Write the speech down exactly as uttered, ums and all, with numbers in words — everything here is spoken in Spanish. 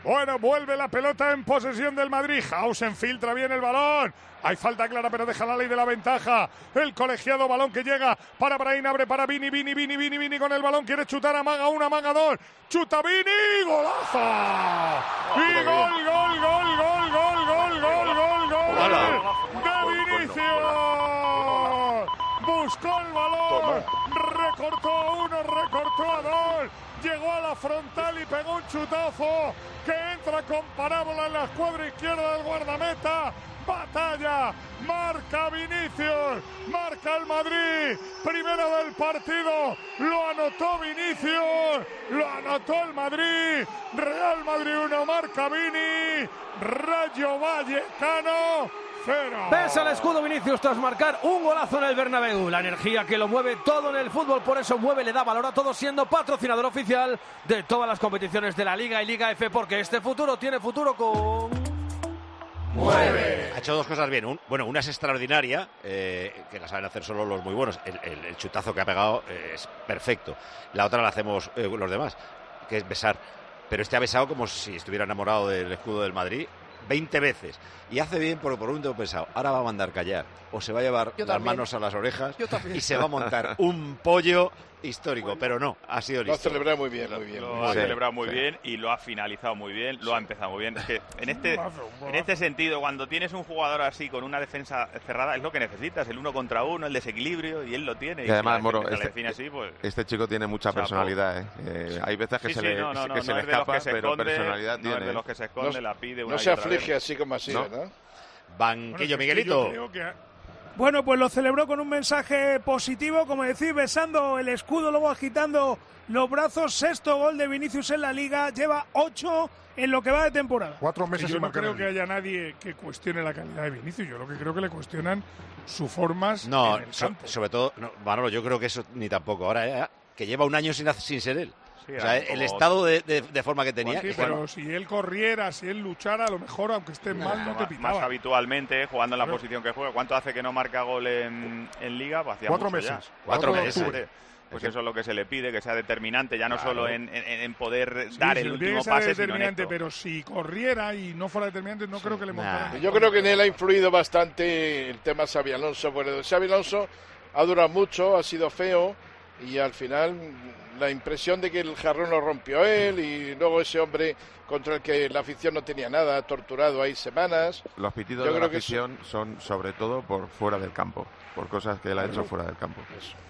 Bueno, vuelve la pelota en posesión del Madrid. Hausen filtra bien el balón. Hay falta clara, pero deja la ley de la ventaja. El colegiado, balón que llega para Brahim, abre para Vini, Vini, Vini, Vini, Vini con el balón. Quiere chutar, amaga una, amaga dos. Chuta Vini, golazo. Y gol, gol, gol, gol, gol, gol, gol, gol, gol. De Vinicius. Buscó el balón. Recortó a uno, recortó a dos. Llegó a la frontal y pegó un chutazo que entra con parábola en la escuadra izquierda del guardameta. Batalla, marca Vinicius, marca el Madrid, primero del partido, lo anotó Vinicius, lo anotó el Madrid, Real Madrid uno, marca Vini, Rayo Vallecano cero. Pesa el escudo Vinicius tras marcar un golazo en el Bernabéu. La energía que lo mueve todo en el fútbol, por eso mueve, le da valor a todo, siendo patrocinador oficial de todas las competiciones de la Liga y Liga F, porque este futuro tiene futuro con... ¡Mueve! Ha hecho dos cosas bien. Un, bueno, una es extraordinaria, eh, que la saben hacer solo los muy buenos. El, el, el chutazo que ha pegado eh, es perfecto. La otra la hacemos eh, los demás, que es besar. Pero este ha besado como si estuviera enamorado del escudo del Madrid veinte veces. Y hace bien porque por un momento he pensado, ahora va a mandar callar. O se va a llevar Yo las también. manos a las orejas Yo también. y se va a montar un pollo histórico. Pero no, ha sido Lo ha listo. celebrado muy bien, muy bien. Lo ha Sí, celebrado muy sí. bien y lo ha finalizado muy bien, lo ha empezado muy bien. Es que en este, en este sentido, cuando tienes un jugador así con una defensa cerrada, es lo que necesitas, el uno contra uno, el desequilibrio, y él lo tiene. Y si además, la Moro, defensa le este, define así, pues, este chico tiene mucha chapo. personalidad. ¿eh? Eh, hay veces que Sí, se sí, le, no, no, no, que se no le es de los escapa, que se pero esconde, personalidad no tiene. es de los que se esconde, No- la pide una No y se otra vez. aflige así como así, No. ¿verdad? Banquillo, Bueno, es que Miguelito. yo creo que... Bueno, pues lo celebró con un mensaje positivo, como decir, besando el escudo, luego agitando los brazos. Sexto gol de Vinicius en la Liga, lleva ocho en lo que va de temporada. Cuatro meses Yo sin no marcar creo en que el- haya nadie que cuestione la calidad de Vinicius. Yo lo que creo que le cuestionan sus formas No, en el so- campo. sobre todo, no, Manolo, yo creo que eso ni tampoco. Ahora, eh, que lleva un año sin, hacer- sin ser él. Sí, O sea, como- el estado de, de- de forma que tenía. Sí, que- pero si él corriera, si él luchara, a lo mejor, aunque esté mal, no te Más, más pitaba. habitualmente, jugando en la Claro. posición que juega. ¿Cuánto hace que no marca gol en, en Liga? Pues hacía Cuatro mucho ya. meses. Cuatro de meses. octubre. Pues eso es lo que se le pide, que sea determinante, ya no Claro. solo en, en- en poder Sí, dar sí, el tiene último que ser pase, sino en determinante, esto. pero si corriera y no fuera determinante, no creo que le montaran. Nah. Yo creo que en él ha influido bastante el tema Xabi Alonso. Bueno, Xabi Alonso ha durado mucho, ha sido feo y al final la impresión de que el jarrón lo rompió él y luego ese hombre contra el que la afición no tenía nada, torturado ahí semanas. Los pitidos Yo de la creo que eso- afición son sobre todo por fuera del campo, por cosas que él ha hecho fuera del campo. Eso.